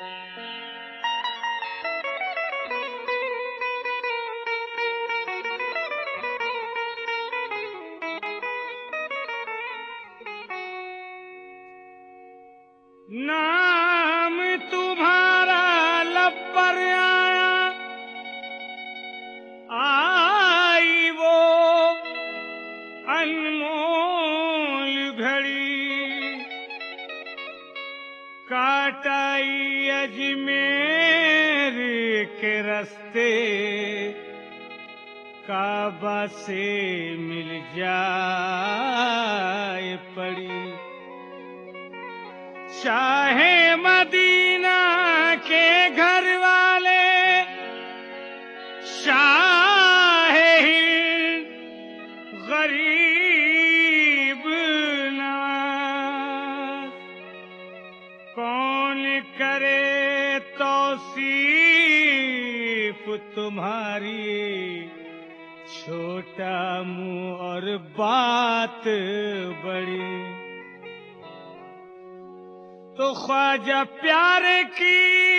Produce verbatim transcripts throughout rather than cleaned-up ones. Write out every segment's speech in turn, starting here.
नाम तुम्हारा लब पर आया, आई वो अनमोल घड़ी, काटाई अजमेर के रास्ते, काबा से मिल जाए पड़ी। चाहे मदीना के घर वाले, शाहे हिंद गरीब नवाज, कौन करे तौसीफ तुम्हारी, छोटा मुंह और बात बड़ी। तो ख्वाजा प्यारे की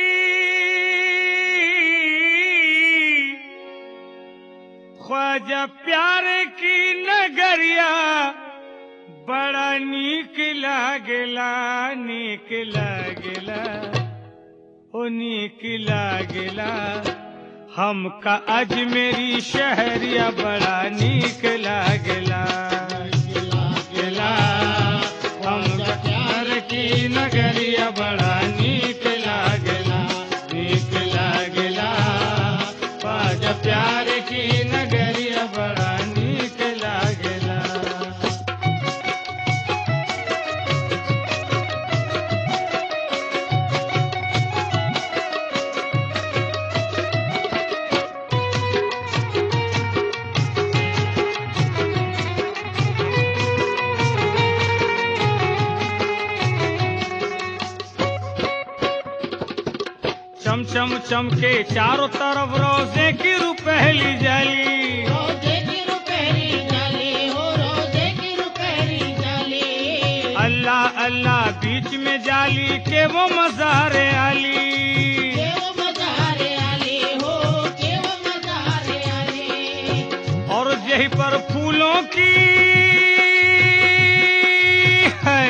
ख्वाजा प्यारे की नगरिया, बड़ा नीक लागेला, नीक लागेला, ओ नीक लागेला। हमका अजमेरी शहरिया बड़ा नीक लागेला, लागेला। हमका प्यार की नगरिया बड़ा नीक लागेला, नीक लागेला। ख्वाजा प्यार की नगरिया बड़ा नीक लागेला। चमचम चमके चारों तरफ रोजे की रुपहली जाली, रोजे की रुपहली जाली, हो रोजे की रुपहली जाली। अल्लाह अल्लाह बीच में जाली के वो मज़ारे आली, के वो मज़ारे आली, हो के वो मज़ारे आली। और यही पर फूलों की है,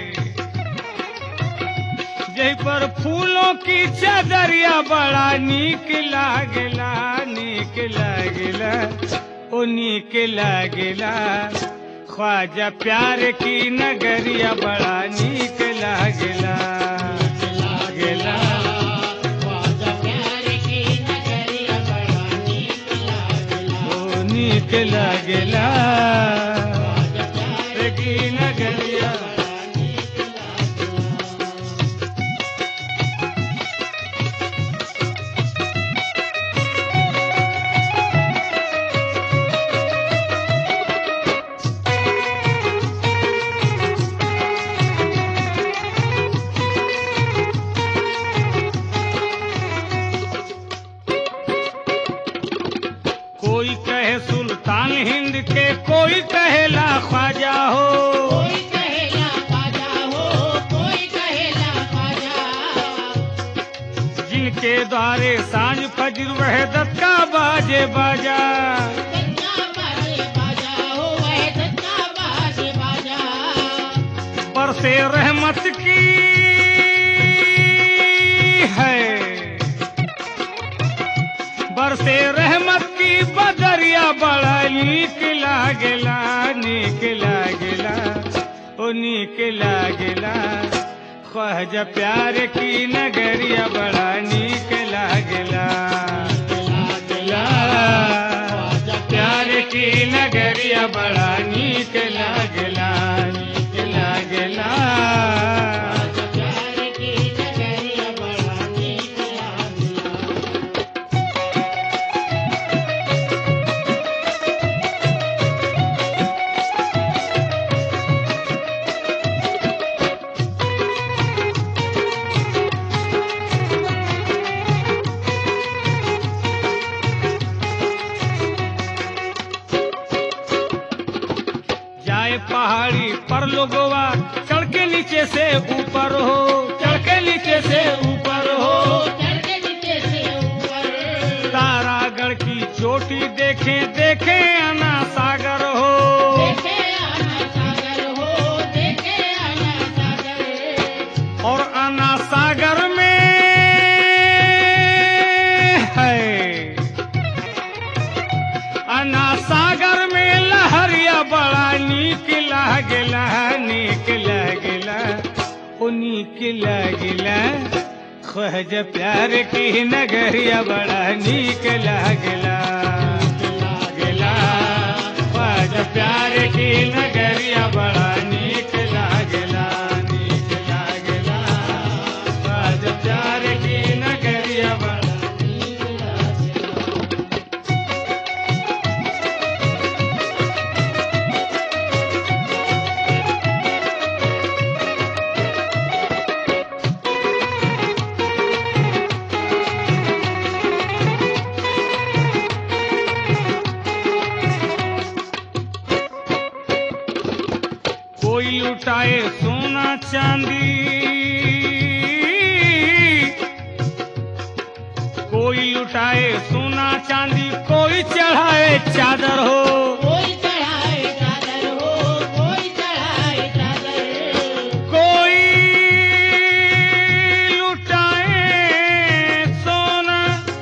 यही पर फूलों की चादरिया बड़ा नीक लागेला, नीक लागेला, ओ नीक लागेला। ख्वाजा प्यार की नगरिया बड़ा नीक लागेला, लागेला। ख्वाजा प्यार की नगरिया बड़ा नीक लागेला, ओ नीक लागेला। ख्वाजा प्यार की नगरिया बड़ा नीक लागेला। कोई कहे सुल्तान हिंद के, कोई कहेला ख्वाजा हो, कोई कहेला ख्वाजा हो, कोई कहेला ख्वाजा। जिनके द्वारे सांझ फजर वहदत का बाजे बाजा, दत्ता बाजे बाजा, हो वह दत्ता बाजे बाजा। बरसे रहमत की है, बरसे रहमत की बदरिया बड़ा नीक लागेला, नीक लागेला, ओ नीक लागेला। ख्वाजा प्यार की नगरिया बड़ा नीक लागेला, लागेला। ख्वाजा प्यार की नगरिया बड़ा नीक लागेला, नीक लागेला। ख्वाजा प्यार की नगरिया बड़ा नीक लागेला। जाए पहाड़ी पर लोगवा, चढ़ के नीचे से ऊपर हो, चढ़ के नीचे से ऊपर हो। चोटी देखे देखे अना सागर हो देखे आना सागर हो, देखे आना सागर। और अना सागर में है अना सागर में लहरिया बड़ा नीक लागेला नीक लागेला ओ नीक लागेला ख्वाजा प्यार की नगरिया बड़ा नीक लागेला लागेला ख्वाजा प्यार की नगरिया बड़ा नीक लागेला नीक लागेला ख्वाजा प्यार की नगरिया बड़ा नीक लागेला। कोई लुटाए सोना चांदी कोई लुटाए सोना चांदी कोई चढ़ाए चादर हो कोई चढ़ाए चादर हो, कोई चढ़ाए चादर। कोई लुटाए सोना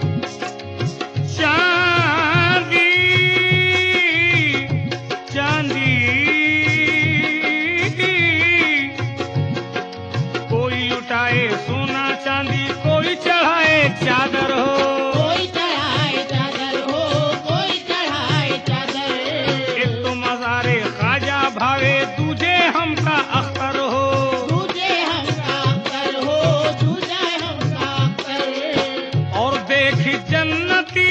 चांदी चांदी कोई लुटाए सोना चांदी कोई चढ़ाए चादर हो कोई चढ़ाए चादर हो, कोई चढ़ाए चादर। एक तो मज़ारे ख्वाजा भावे दूजे हमका अख्तर हो दूजे हमका अख्तर हो, दूजा हमका अख्तर। और देख जन्नती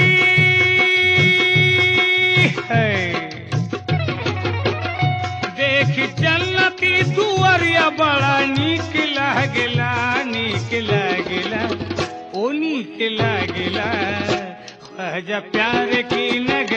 है देख जन्नती दुआरिया बड़ा नीक लागेला नीक लागेला ओ नीक लागेला ख्वाजा प्यार की नगरिया